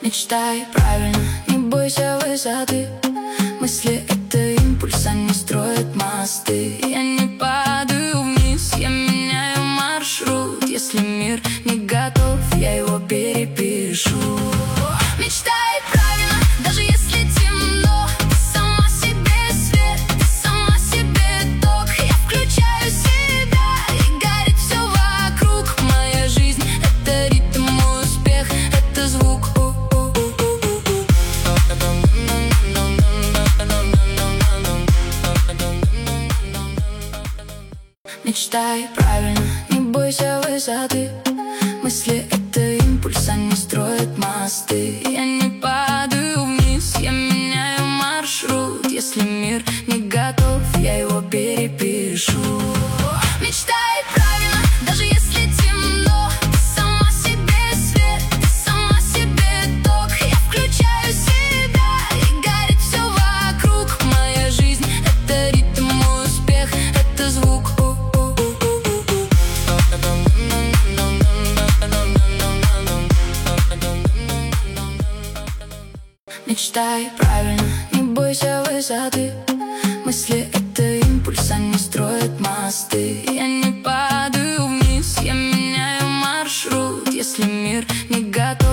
Мечтай правильно, не бойся высоты. Мысли — это импульс, они строят мосты. Я не падаю вниз, я меняю маршрут. Если мир не готов, я его перепишу. Мечтай правильно, даже если темно. Ты сама себе свет, ты сама себе ток. Я включаю себя, и горит все вокруг. Моя жизнь — это ритм, успех — это звук. Мечтай правильно, не бойся высоты. Мысли — это импульс, они строят мосты. Я не падаю вниз, я меняю маршрут. Если мир не готов, я его перепишу. Мечтай правильно, даже если темно. Ты сама себе свет, ты сама себе ток. Я включаю себя, и горит все вокруг. Моя жизнь — это ритм, успех — это звук. Мечтай правильно, не бойся высоты. Мысли — это импульс, они строят мосты. Я не падаю вниз, я меняю маршрут. Если мир не готов,